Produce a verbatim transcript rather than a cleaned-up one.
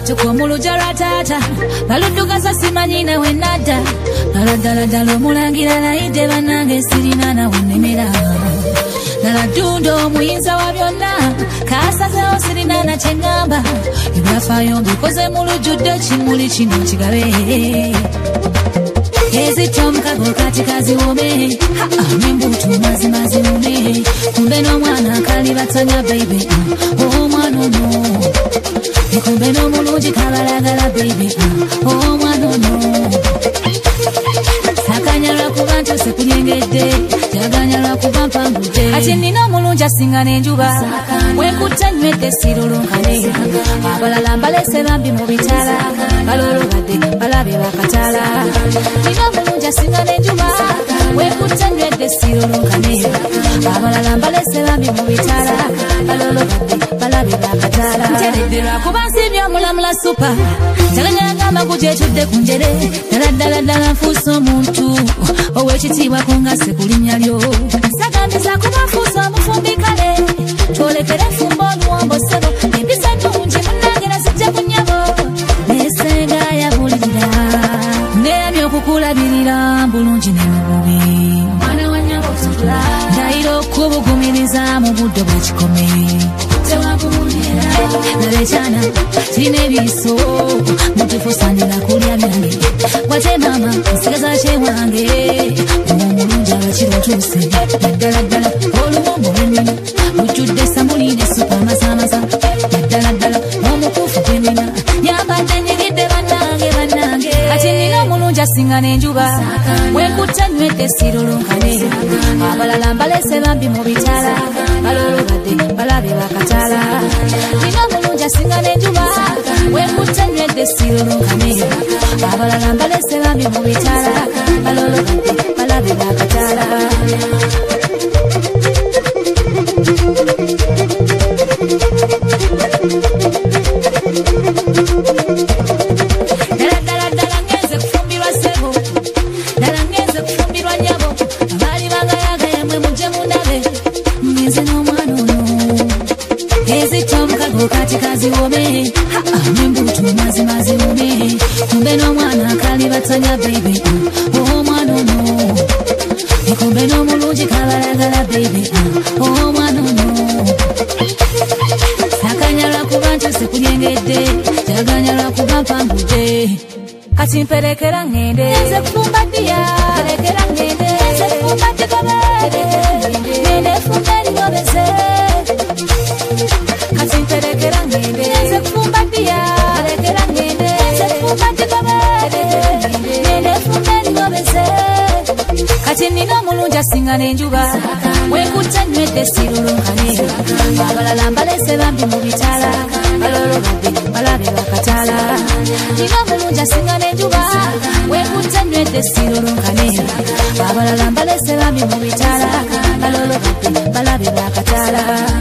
tukomuluja lwataata baluddukaza simanyi nawe nadda baladaladala omulangira layidde bannange sirina nawe nnemera naladdundo omuyinza wa byonna kasazeho sirina na kyeŋŋamba ebyafaayo mbikoze mulujjudde kimuli kino kigabe ezitya omukago kati kaziwome nembuutu mazimazi wome kumbe n'omwana akali batanya baibe omwana ono kumbe n'omulungi kabalagala baibe omwana ono sakanyalwa kuba ntuse kunyengedde jaganyalwa kuba mpangudde kati nina omulungi asinga n'enjuba wekutte nywedde sirulunkane abalala mbalese bambi mu bitala balolobadde balabe bakatala nina omulungi asinga n'enjuba wekutte nywedde sirulunkane abalala mbalese bambi mu bitala balolobadde balabe bakatala nteredde lwakuba nsibye omulamula supa jaganyanga amaguje etudde ku njere ddala ddala ddala nfuusa omuntu ow'ekitiibwa kungase ku linnya lyo sagandiza kuba nfuusa omufumbikale twolekere enfumba oluwombo ssebo empisa ennungi munnange nazijja ku nnyabo nesenga yabulirira neeramye okukulabirira bulungi ne mu bubi ndayira okubugumiriza mu budde bwe kikome nalekyana kirina ebiso mutufusanira kulya byange wate mama nsigaza kyewange omulungi abakiro tuuse naddala ddala oluwombo lwenina lujjudde samuli ne supa amasamasa naddala ddala omukuufu gwenina nyambadde nyigidde bannange bannange kati nina omulungi asinga n'enjuba wekutte nywedde sirulunkane abalala mbalese bambi mu bitala balolobadde balabe bakatala nina omulungi asinga n'enjuba wekutte nywedde sirulunkane abalala mbalese bambi mu bitala balolobadde balabe bakatala kati kaziwome nembuutu mazimazi wome kumbe n'omwana akali batanya baibe omwana ono kumbe n'omulungi kabalagala baibe omwana ono sakanyalwa kuba ntuse kunyengedde jaganyalwa kuba mpangudde kati mperekera ngende nze kufumba ddiya perekera ngende nze kufumba ddigobe ngende fumba erigobeze kati mperekera ngende nze kufumba ddiya perekera ngende nze kufumba ddigobe ngende fumba erigobeze kati nina omulungi asinga n'enjuba wekutte nywedde sirulunkane abalala mbalese bambi mu bitala balolobadde balabe bakatala nina omulungi asinga n'enjuba wekutte nywedde sirulunkane abalala mbalese bambi mu bitala balolobadde balabe bakatala